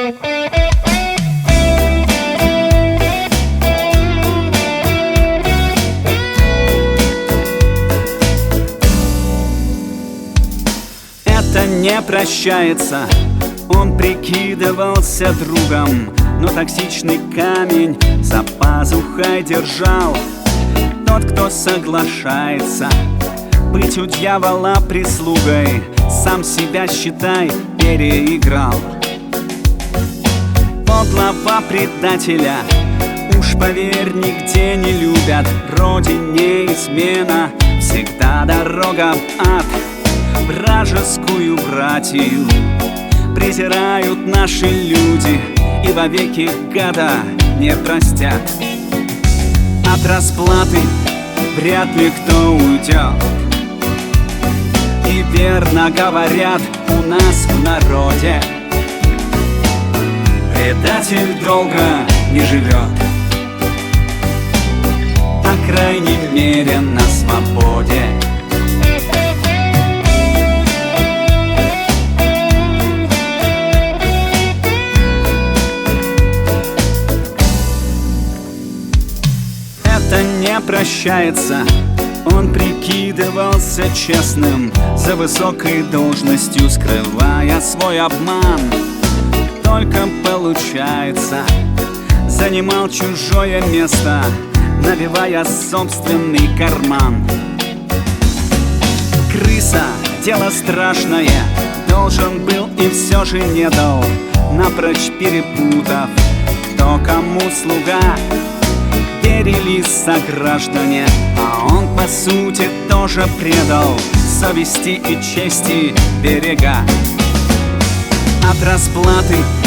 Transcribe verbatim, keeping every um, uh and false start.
Это не прощается. Он прикидывался другом, но токсичный камень за пазухой держал. Тот, кто соглашается быть у дьявола прислугой, сам себя, считай, переиграл. Подлого предателя, уж поверь, нигде не любят. Родине измена, всегда дорога в ад. Вражескую братью презирают наши люди и вовеки гада не простят. От расплаты вряд ли кто уйдет. И верно говорят у нас в народе: предатель долго не живет. По крайней мере на свободе. Это не прощается. Он прикидывался честным, за высокой должностью скрывая свой обман. Только получается, занимал чужое место, набивая собственный карман. Крыса, дело страшное, должен был и все же не дал, напрочь перепутав, кто кому слуга. Верили сограждане, а он по сути тоже предал совести и чести берега. От расплаты